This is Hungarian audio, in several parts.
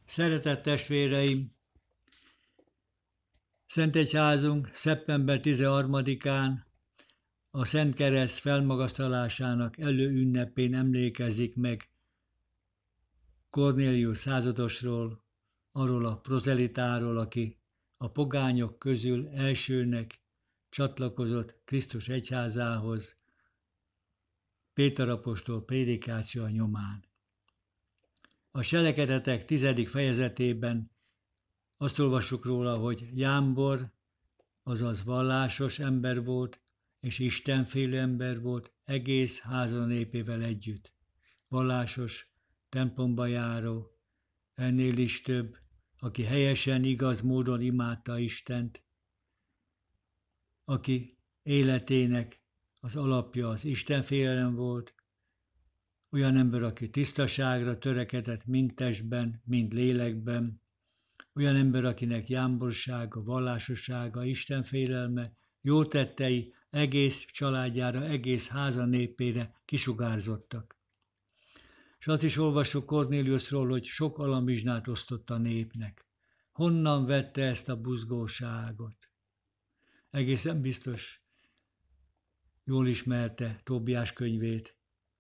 Szeretett testvéreim, Szentegyházunk szeptember 13-án a Szent Kereszt felmagasztalásának előünnepén emlékezik meg Kornélius századosról, arról a prozelitáról, aki a pogányok közül elsőnek csatlakozott Krisztus egyházához Péter apostol prédikációja nyomán. A Cselekedetek 10. fejezetében azt olvassuk róla, hogy Jámbor, azaz vallásos ember volt, és istenfélő ember volt egész háza népével együtt. Vallásos, templomba járó, ennél is több, aki helyesen, igaz módon imádta Istent, aki életének az alapja az istenfélelem volt, olyan ember, aki tisztaságra törekedett mind testben, mind lélekben, olyan ember, akinek jámborsága, vallásossága, istenfélelme, jó tettei egész családjára, egész háza népére kisugárzottak. És azt is olvasok Kornéliusról, hogy sok alamizsnát osztott a népnek. Honnan vette ezt a buzgóságot? Egészen biztos jól ismerte Tóbiás könyvét,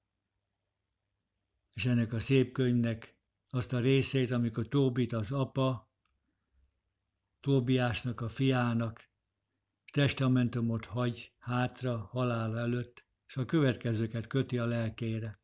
és ennek a szép könyvnek azt a részét, amikor Tóbit az apa, Tóbiásnak a fiának testamentumot hagy hátra halála előtt, és a következőket köti a lelkére.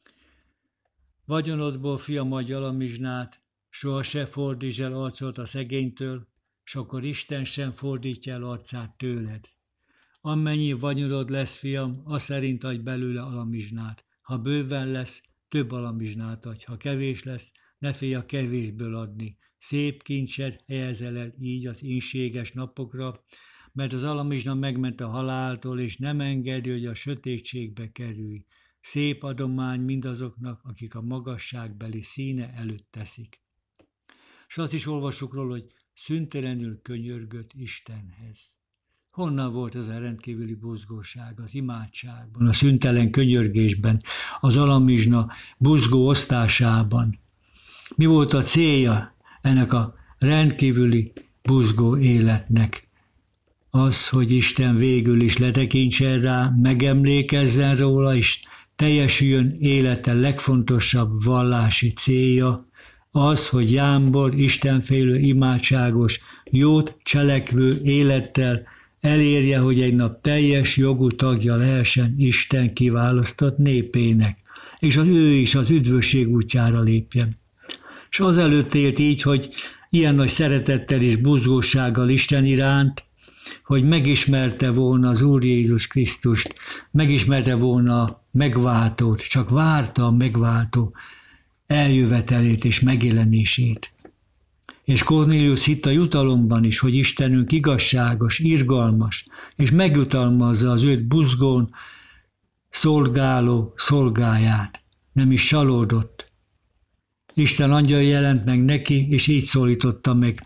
Vagyonodból, fiam, adj alamizsnát, soha se fordítsd el arcot a szegénytől, és akkor Isten sem fordítja el arcát tőled. Amennyi vagyonod lesz, fiam, az szerint adj belőle alamizsnát. Ha bőven lesz, több alamizsnát adj. Ha kevés lesz, ne félj a kevésből adni. Szép kincset helyezel el így az ínséges napokra, mert az alamizsna megment a haláltól, és nem engedi, hogy a sötétségbe kerülj. Szép adomány mindazoknak, akik a magasságbeli színe előtt teszik. És azt is olvassuk róla, hogy szüntelenül könyörgött Istenhez. Honnan volt ez a rendkívüli buzgóság az imádságban, a szüntelen könyörgésben, az alamizsna buzgó osztásában? Mi volt a célja ennek a rendkívüli buzgó életnek? Az, hogy Isten végül is letekintsen rá, megemlékezzen róla, és teljesüljön élete legfontosabb vallási célja, az, hogy Jámbor istenfélő, imádságos, jót cselekvő élettel elérje, hogy egy nap teljes jogú tagja lehessen Isten kiválasztott népének, és ő is az üdvösség útjára lépjen. És azelőtt élt így, hogy ilyen nagy szeretettel és buzgósággal Isten iránt, hogy megismerte volna az Úr Jézus Krisztust, megismerte volna a megváltót, csak várta a megváltó eljövetelét és megjelenését. És Kornélius hitt a jutalomban is, hogy Istenünk igazságos, irgalmas, és megjutalmazza az őt buzgón szolgáló szolgáját. Nem is csalódott. Isten angyal jelent meg neki, és így szólította meg.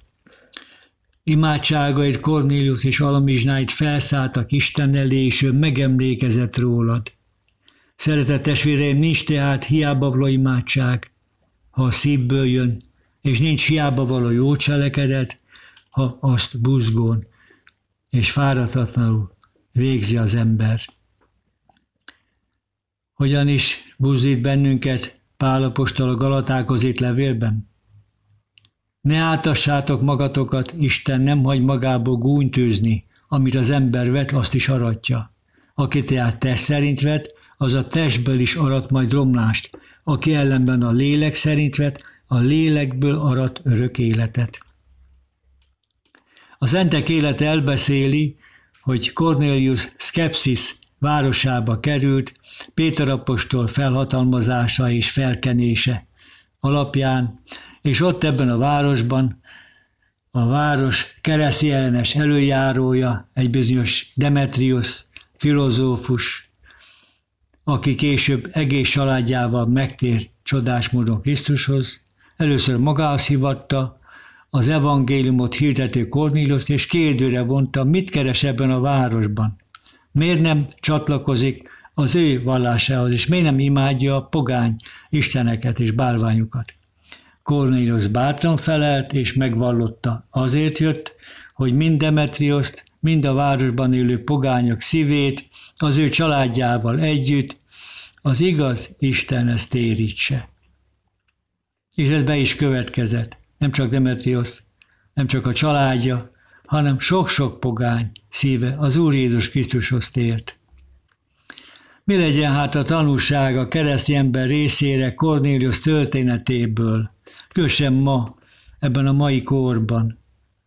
Imádságait, Kornélius és alamizsnáit felszálltak Isten elé, és ő megemlékezett rólad. Szeretett testvéreim, nincs tehát hiába való imádság, ha a szívből jön, és nincs hiába való jó cselekedet, ha azt buzgón és fáradhatatlanul végzi az ember. Hogyan is buzdít bennünket Pál apostol a Galatákhoz írt levélben? Ne áltassátok magatokat, Isten nem hagy magából gúnytűzni, amit az ember vet, azt is aratja. Aki tehát test szerint vet, az a testből is arat majd romlást. Aki ellenben a lélek szerint vet, a lélekből arat örök életet. A szentek élete elbeszéli, hogy Kornélius Szkepszis városába került, Péter apostol felhatalmazása és felkenése alapján, és ott ebben a városban a város keresztényellenes előjárója, egy bizonyos Demetrius filozófus, aki később egész családjával megtér csodás módon Krisztushoz, először magához hívatta az evangéliumot hirdető Kornéliust, és kérdőre vonta, mit keres ebben a városban. Miért nem csatlakozik az ő vallásához, és miért nem imádja a pogány isteneket és bálványokat. Kornéliusz bátran felelt és megvallotta. Azért jött, hogy mind Demetrioszt, mind a városban élő pogányok szívét az ő családjával együtt az igaz Istenhez térítse. És ez be is következett. Nem csak Demetriosz, nem csak a családja, hanem sok-sok pogány szíve az Úr Jézus Krisztushoz tért. Mi legyen hát a tanúság a keresztény ember részére Kornéliusz történetéből, különösen ma, ebben a mai korban?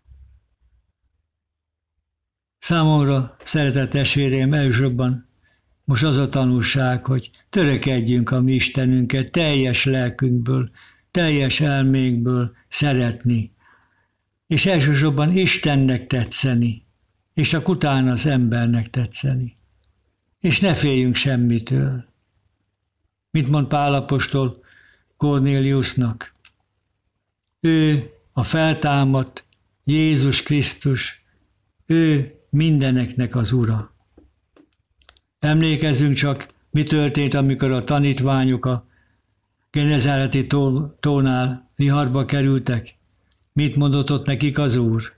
Számomra, szeretett testvéreim, elsősorban most az a tanúság, hogy törekedjünk a mi Istenünket teljes lelkünkből, teljes elménkből szeretni, és elsősorban Istennek tetszeni, és csak utána az embernek tetszeni. És ne féljünk semmitől. Mit mond Pál apostol Kornéliusznak? Ő a feltámadt Jézus Krisztus, ő mindeneknek az Ura. Emlékezzünk csak, mi történt, amikor a tanítványok a Genezáreti tónál viharba kerültek. Mit mondott ott nekik az Úr?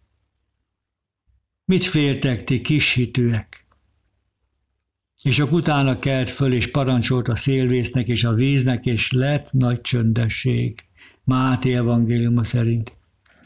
Mit féltek ti kishitűek? És akkor utána kelt föl, és parancsolt a szélvésznek és a víznek, és lett nagy csöndesség. Máté evangéliuma szerint.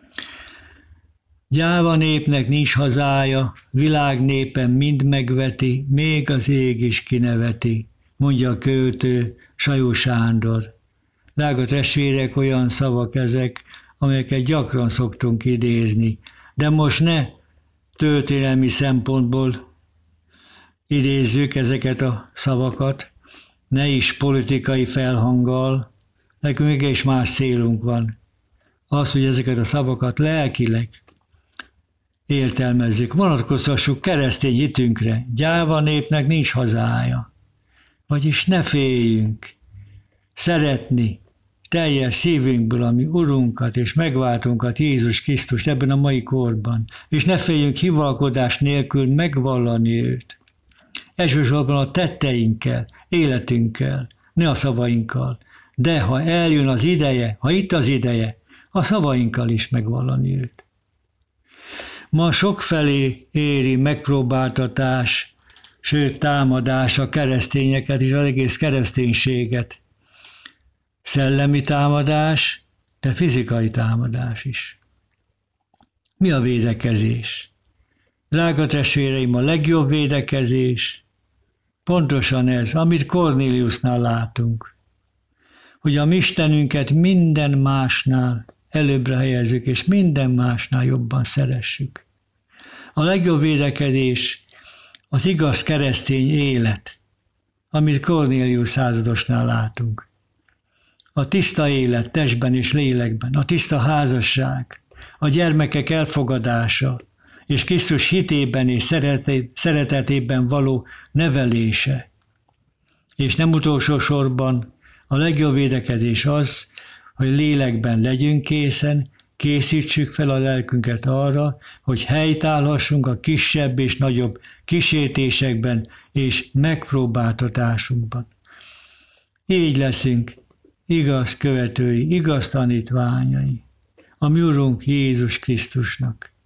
Gyáva népnek nincs hazája, világ népen mind megveti, még az ég is kineveti, mondja a költő Sajó Sándor. Drága testvérek, olyan szavak ezek, amelyeket gyakran szoktunk idézni, de most ne történelmi szempontból idézzük ezeket a szavakat, ne is politikai felhanggal, nekünk mégis más célunk van. Az, hogy ezeket a szavakat lelkileg értelmezzük, vonatkoztassuk keresztény hitünkre. Gyáva népnek nincs hazája. Vagyis ne féljünk szeretni teljes szívünkből a mi Urunkat és megváltunkat, Jézus Krisztust ebben a mai korban. És ne féljünk hivalkodás nélkül megvallani őt. Elsősorban a tetteinkkel, életünkkel, ne a szavainkkal. De ha eljön az ideje, ha itt az ideje, a szavainkkal is megvallani őt. Ma sokfelé éri megpróbáltatás, sőt támadás a keresztényeket és az egész kereszténységet. Szellemi támadás, de fizikai támadás is. Mi a védekezés? Drága testvéreim, a legjobb védekezés pontosan ez, amit Kornéliusnál látunk, hogy a mi Istenünket minden másnál előbbre helyezzük, és minden másnál jobban szeressük. A legjobb védekezés az igaz keresztény élet, amit Kornélius századosnál látunk. A tiszta élet testben és lélekben, a tiszta házasság, a gyermekek elfogadása, és Krisztus hitében és szeretetében való nevelése. És nem utolsó sorban a legjobb védekezés az, hogy lélekben legyünk készen, készítsük fel a lelkünket arra, hogy helytállhassunk a kisebb és nagyobb kísértésekben és megpróbáltatásunkban. Így leszünk igaz követői, igaz tanítványai, a mi Urunk Jézus Krisztusnak.